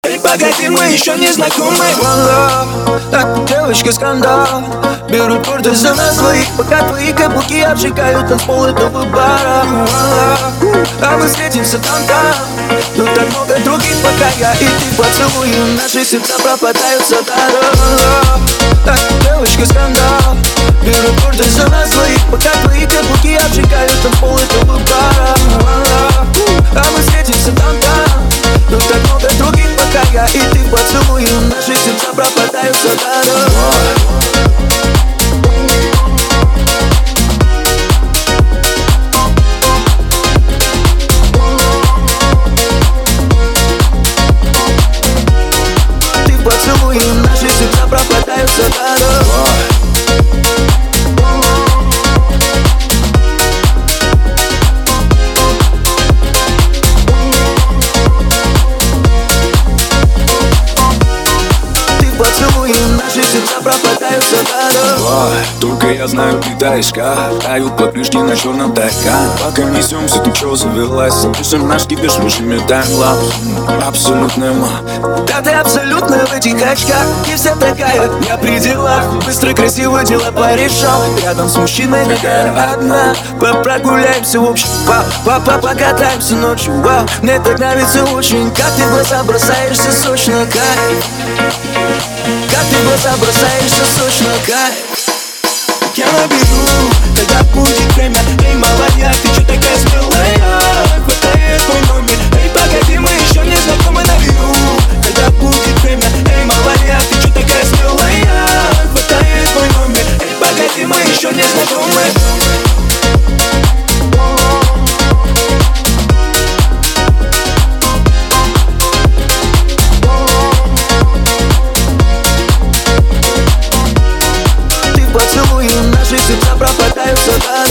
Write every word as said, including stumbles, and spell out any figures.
Эй, погоди, мы еще не знакомы. One love, так, девочка, скандал. Берут гордость за нас двоих, пока твои каблуки обжигают танцпол этого бара. One love, а мы встретимся там-там. Тут так много других, пока я и ты поцелуем. Наши сердца пропадают за даром. One love, так, девочка, скандал. Берут гордость за нас двоих, пока твои каблуки обжигают танцпол этого бара. One love, а мы встретимся там-там. Тут так много других, пока я и ты поцелуем. Наши сердца пропадают за даром. Ты поцелуем, наши сердца пропадают за даром. Поцелуем, наши сердца пропадают за даром. Только я знаю, китайска тают покрышки на черном тайка. Пока несемся, ты чё завелась? Пишем наш кипиш, вышими таймлапс. Абсолютная ма. Да ты абсолютно в этих очках. И вся такая, я при делах. Быстро, красиво дело порешал. Рядом с мужчиной такая одна. Прогуляемся в общем, папа, покатаемся ночью. Вау, мне так нравится очень. Как ты в глаза бросаешься сочно, кайф. Как ты в глаза бросаешься сочно, кайф. Я наберу, когда будет время. Эй, молодняк, ты чё такая смелая? Хватает мой номер. Эй, погоди, мы еще не знакомы, наберу, когда будет время. Эй, молодняк, ты чё такая смелая? Хватает мой номер. Эй, погоди, мы еще не знакомы. Поцелуем, наши сердца пропадают за даром.